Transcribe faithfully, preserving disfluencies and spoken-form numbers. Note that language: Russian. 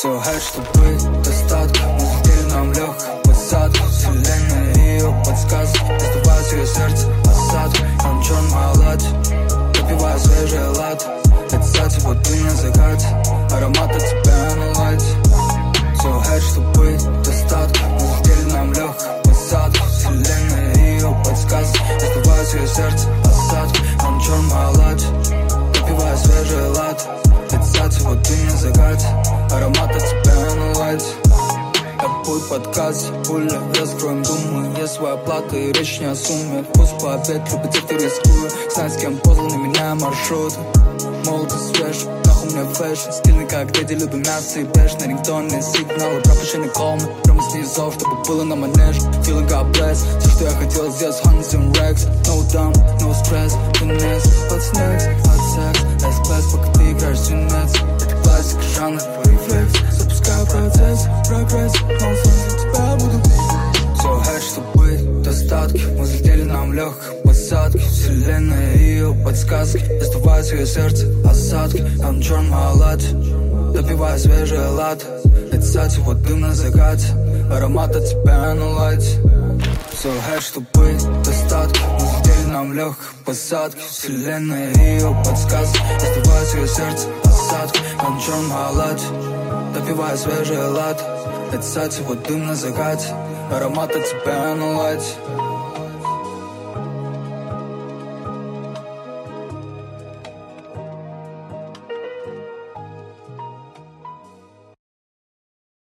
Все хайп, чтобы быть достатка. Мы взлетели нам легкой посадку. Вселенная и ее подсказки. Раздувает ее сердце осадку. Там черный оладьи, допивая свежий латте. Это кстати, вот ты на закате. Аромат от тебя на лайте. Все хайп, чтобы быть достатка. Мы взлетели нам легкой посадку. Вселенная и ее подсказки. Раздувает ее сердце осадку. Там черный оладьи, допивая свежий латте. Это кстати, вот ты на закате. Аромат от тебя на лайте. Я будет подкаст, пуля, раскроем, думаю, есть своя плата и речь не о сумме. Вкус по обед, любит те, кто рискует. Знает, с кем поздно, меняя маршрут. Молодый свеж, нахуй мне фэшн. Стильный, как дети, любим мясо и пеш. На рингтонные сигналы, пропущенный колмы. Прямо снизу, чтобы было на манеж. Feeling God bless, все, что я хотел сделать, hundreds and racks. No dumb, no stress, finesse. Hot snacks, hot sex, S-class, пока ты играешь свинец. Это классика, жанр, рефлекс. Запускаю процесс, прогресс, нонсенс, для тебя буду. Все хайп, чтобы быть достатки. Мы взлетели нам легкой посадки. Вселенная и ее подсказки. Раздувает ее сердце осадки. Там черный оладьи, допивая свежий латте. Это кстати, вот дым на закате. Аромат от тебя на лайте. Все хайп, чтобы быть достатки. Мы взлетели нам легкой посадки. Вселенная и ее подсказки. Раздувает ее сердце осадки. Там черный оладьи, допивая свежий латте. Это кстати, вот дым на закате. Аромат от тебя на лайте.